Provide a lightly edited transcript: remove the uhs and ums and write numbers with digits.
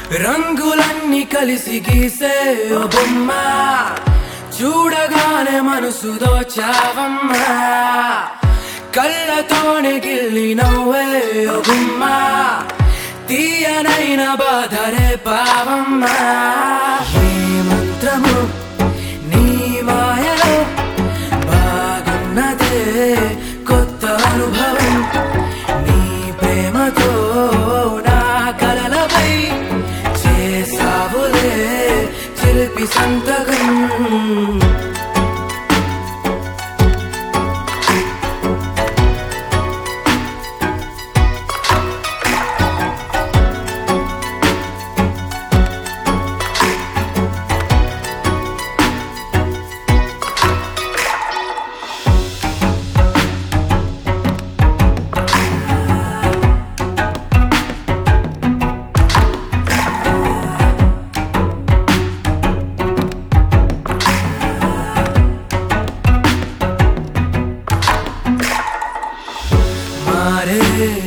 రంగులన్నీ కలిసి గీసే ఓ బొమ్మ చూడగానే మనసు దోచావమ్మా కళ్ళతోనే గిల్లి నవ్వే ఓ గుమ్మ తీయనైన బాధరే పావమ్మా ఏ మంత్రము నీ మాయలో బాగున్నదే కొత్త అనుభవం నీ ప్రేమతో నా కలలపై చేసావులే చిలిపి సంతకం मारे